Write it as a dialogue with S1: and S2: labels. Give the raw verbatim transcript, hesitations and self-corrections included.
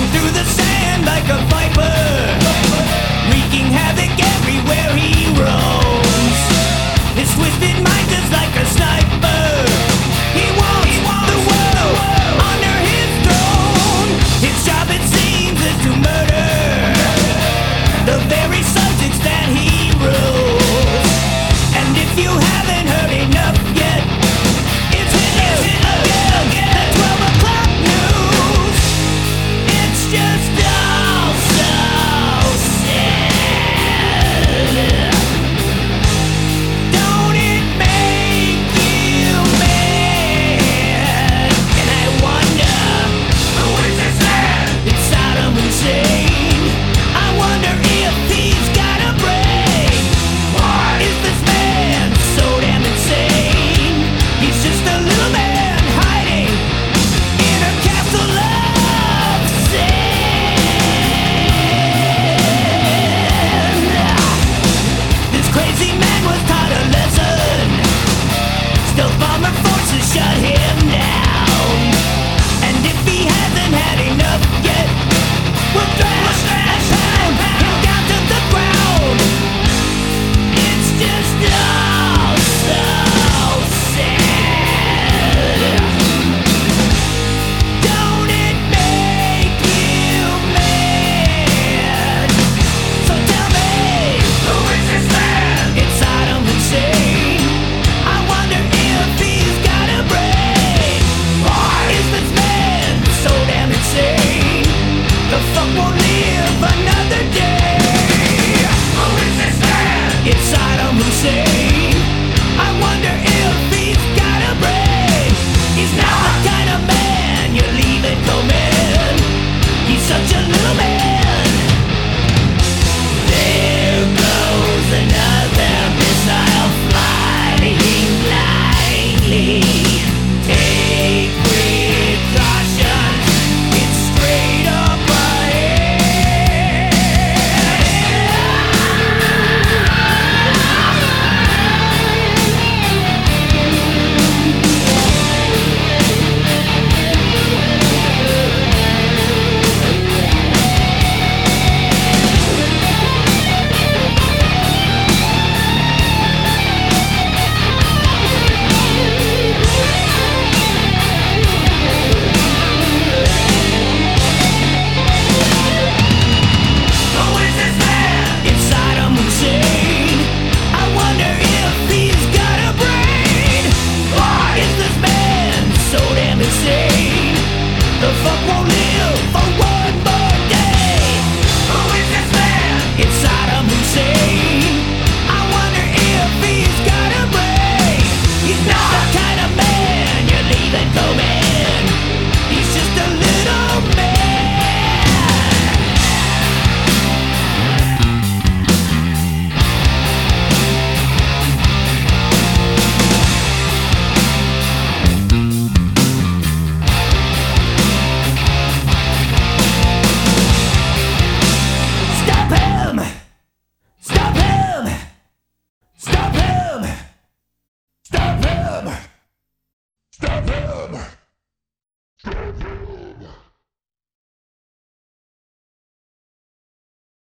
S1: through the sand like a viper, wreaking havoc everywhere he roams. His twisted mind just like a sniper. He wants the world under his throne. His job, it seems, is to murder the very subjects that he rules. And if you haven't heard enough yet, it's hit again, the twelve o'clock news. It's just all so sad. Don't it make you mad? And I wonder, who is this man? It's Saddam Hussein. I wonder if he's got a brain. Why is this man so damn insane? He's just a little man hiding in a castle of sand. This crazy man was taught a lesson. Still bomber forces shut him down. And if he hasn't had enough yet, we'll thrash him down to the ground. It's just all so sad. Don't it make you mad? So tell me, who is this man? It's Saddam Hussein. I wonder if he's got a brain. Why is this man so damn insane? The fuck won't live another day. Who is this man? It's Saddam Hussein. I wonder if he's got a brain. He's not the kind of man you leave it coming. He's such a little man.